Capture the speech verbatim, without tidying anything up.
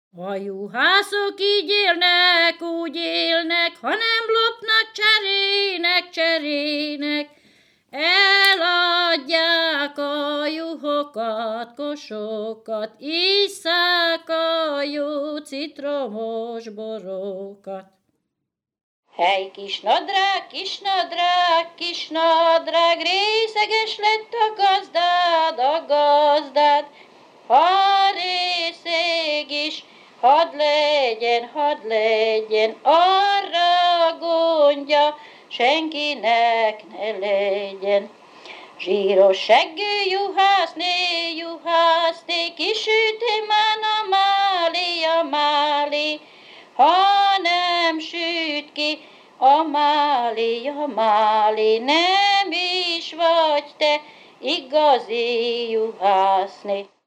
A juhászok így élnek, úgy élnek, ha nem lopnak cserének, cserének. Eladják a juhokat, kosokat, isszák a jó citromos borokat. Hely, kis nadrág, kis nadrág, kis nadrág, részeges lett a gazdád, a gazdád. Ha részeg is, hadd legyen, hadd legyen, arra gondja, senkinek ne legyen. Zsíros seggű juhászné, juhászné, kisüti már a máli, a máli, ha nem süt ki a máli, a máli, nem is vagy te igazi juhászné.